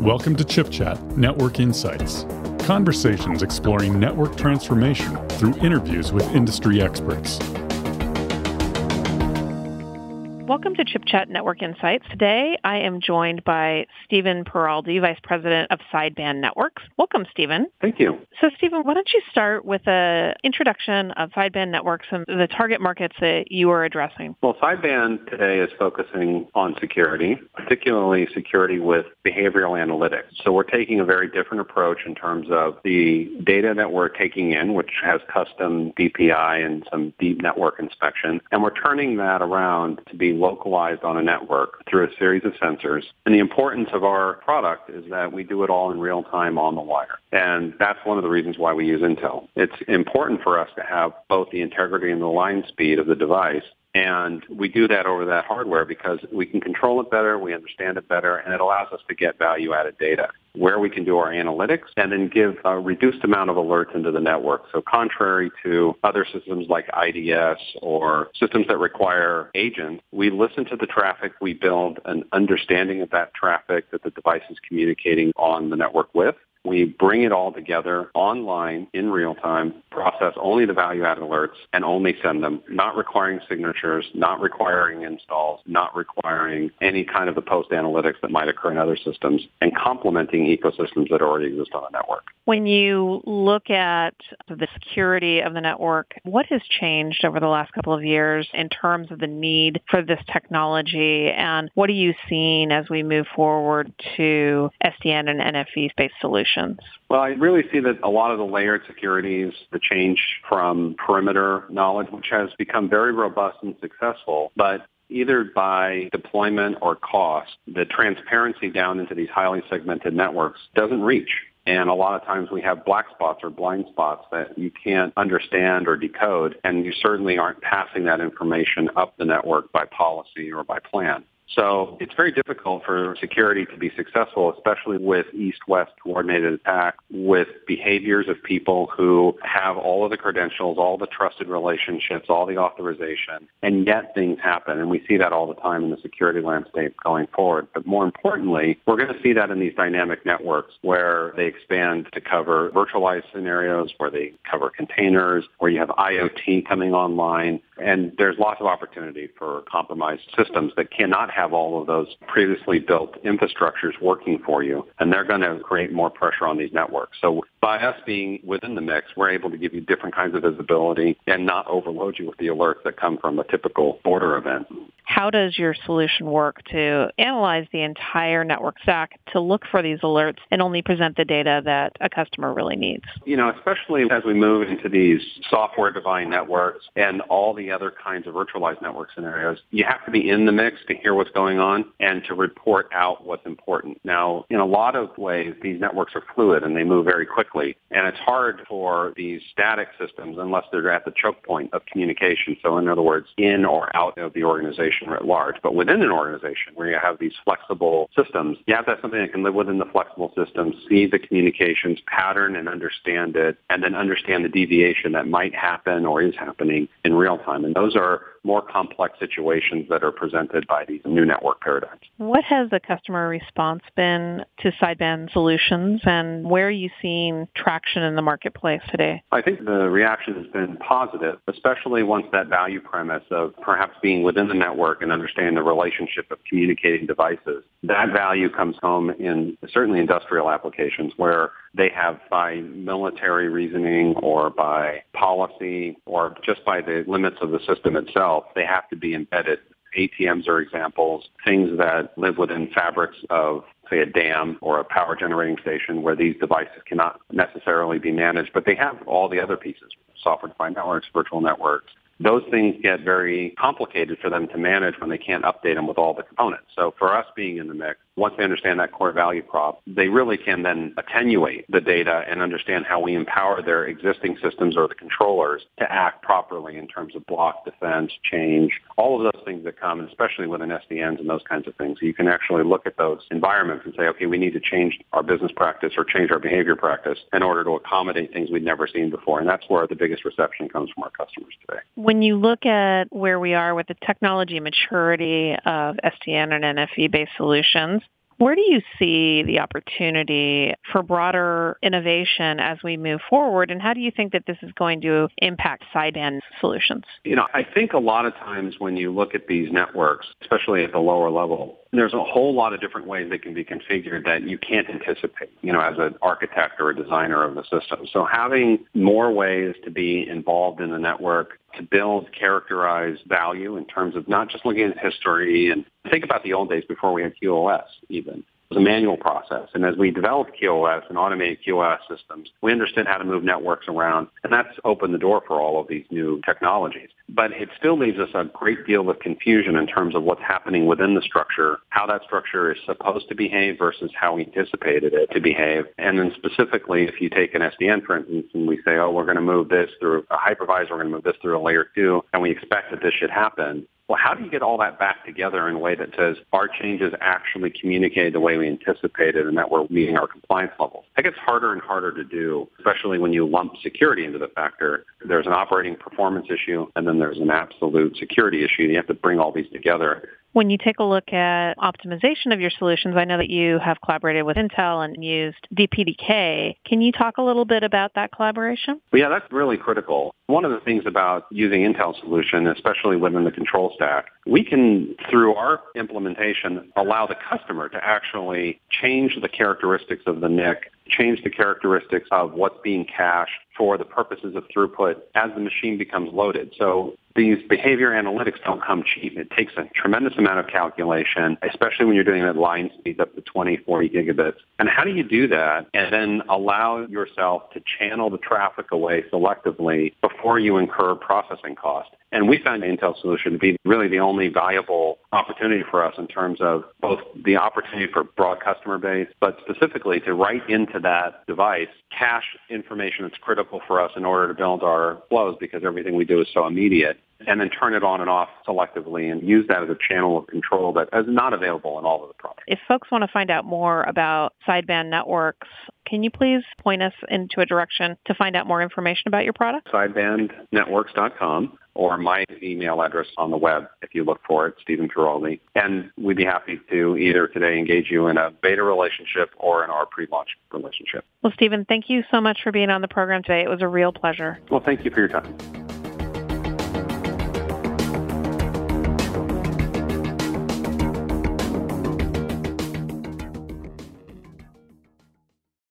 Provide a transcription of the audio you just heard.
Welcome to Chip Chat Network Insights. Conversations exploring network transformation through interviews with industry experts. Welcome to Chip Chat Network Insights. Today, I am joined by Stephen Peraldi, Vice President of Sideband Networks. Welcome, Stephen. Thank you. So, Stephen, why don't you start with an introduction of sideband networks and the target markets that you are addressing? Well, sideband today is focusing on security, particularly security with behavioral analytics. So we're taking a very different approach in terms of the data that we're taking in, which has custom DPI and some deep network inspection, and we're turning that around to be localized on a network through a series of sensors. And the importance of our product is that we do it all in real time on the wire. And that's one of the reasons why we use Intel. It's important for us to have both the integrity and the line speed of the device. And we do that over that hardware because we can control it better, we understand it better, and it allows us to get value-added data where we can do our analytics and then give a reduced amount of alerts into the network. So contrary to other systems like IDS or systems that require agents, we listen to the traffic, we build an understanding of that traffic that the device is communicating on the network with. We bring it all together online in real time, process only the value-added alerts, and only send them, not requiring signatures, not requiring installs, not requiring any kind of the post-analytics that might occur in other systems, and complementing ecosystems that already exist on the network. When you look at the security of the network, what has changed over the last couple of years in terms of the need for this technology, and what are you seeing as we move forward to SDN and NFV-based solutions? Well, I really see that a lot of the layered securities, the change from perimeter knowledge, which has become very robust and successful, but either by deployment or cost, the transparency down into these highly segmented networks doesn't reach. And a lot of times we have black spots or blind spots that you can't understand or decode, and you certainly aren't passing that information up the network by policy or by plan. So it's very difficult for security to be successful, especially with east-west coordinated attack, with behaviors of people who have all of the credentials, all the trusted relationships, all the authorization, and yet things happen. And we see that all the time in the security landscape going forward. But more importantly, we're going to see that in these dynamic networks where they expand to cover virtualized scenarios, where they cover containers, where you have IoT coming online. And there's lots of opportunity for compromised systems that cannot have all of those previously built infrastructures working for you, and they're going to create more pressure on these networks. So by us being within the mix, we're able to give you different kinds of visibility and not overload you with the alerts that come from a typical border event. How does your solution work to analyze the entire network stack to look for these alerts and only present the data that a customer really needs? You know, especially as we move into these software-defined networks and all the other kinds of virtualized network scenarios, you have to be in the mix to hear what's going on and to report out what's important. Now, in a lot of ways, these networks are fluid and they move very quickly. And it's hard for these static systems unless they're at the choke point of communication. So in other words, in or out of the organization at large. But within an organization where you have these flexible systems, you have to have something that can live within the flexible system, see the communications pattern and understand it, and then understand the deviation that might happen or is happening in real time. And those are more complex situations that are presented by these new network paradigms. What has the customer response been to sideband solutions, and where are you seeing traction in the marketplace today? I think the reaction has been positive, especially once that value premise of perhaps being within the network and understanding the relationship of communicating devices. That value comes home in certainly industrial applications where they have, by military reasoning or by policy or just by the limits of the system itself, they have to be embedded. ATMs are examples, things that live within fabrics of, say, a dam or a power generating station where these devices cannot necessarily be managed, but they have all the other pieces, software-defined networks, virtual networks. Those things get very complicated for them to manage when they can't update them with all the components. So for us being in the mix, once they understand that core value prop, they really can then attenuate the data and understand how we empower their existing systems or the controllers to act properly in terms of block, defense, change, all of those things that come, especially within SDNs and those kinds of things. You can actually look at those environments and say, okay, we need to change our business practice or change our behavior practice in order to accommodate things we'd never seen before. And that's where the biggest reception comes from our customers today. When you look at where we are with the technology maturity of SDN and NFV-based solutions, Where do you see the opportunity for broader innovation as we move forward, and how do you think that this is going to impact sideband solutions? I think a lot of times when you look at these networks, especially at the lower level, there's a whole lot of different ways they can be configured that you can't anticipate, as an architect or a designer of the system. So having more ways to be involved in the network, to build, characterize value in terms of not just looking at history, and think about the old days before we had QoS even. It was a manual process. And as we developed QoS and automated QoS systems, we understood how to move networks around, and that's opened the door for all of these new technologies. But it still leaves us a great deal of confusion in terms of what's happening within the structure, how that structure is supposed to behave versus how we anticipated it to behave. And then specifically, if you take an SDN, for instance, and we say, we're going to move this through a hypervisor, we're going to move this through a layer 2, and we expect that this should happen. Well, how do you get all that back together in a way that says our changes actually communicate the way we anticipated and that we're meeting our compliance levels? That gets harder and harder to do, especially when you lump security into the factor. There's an operating performance issue, and then there's an absolute security issue. You have to bring all these together. When you take a look at optimization of your solutions, I know that you have collaborated with Intel and used DPDK. Can you talk a little bit about that collaboration? Well, yeah, that's really critical. One of the things about using Intel solution, especially within the control stack, we can, through our implementation, allow the customer to actually change the characteristics of the NIC, change the characteristics of what's being cached for the purposes of throughput as the machine becomes loaded. So these behavior analytics don't come cheap. It takes a tremendous amount of calculation, especially when you're doing it at line speeds up to 20, 40 gigabits. And how do you do that and then allow yourself to channel the traffic away selectively before you incur processing cost? And we found the Intel solution to be really the only viable opportunity for us in terms of both the opportunity for broad customer base, but specifically to write into that device cache information that's critical for us in order to build our flows, because everything we do is so immediate, and then turn it on and off selectively and use that as a channel of control that is not available in all of the products. If folks want to find out more about sideband networks, can you please point us into a direction to find out more information about your product? Sidebandnetworks.com, or my email address on the web if you look for it, Stephen Piroldi. And we'd be happy to either today engage you in a beta relationship or in our pre-launch relationship. Well, Stephen, thank you so much for being on the program today. It was a real pleasure. Well, thank you for your time.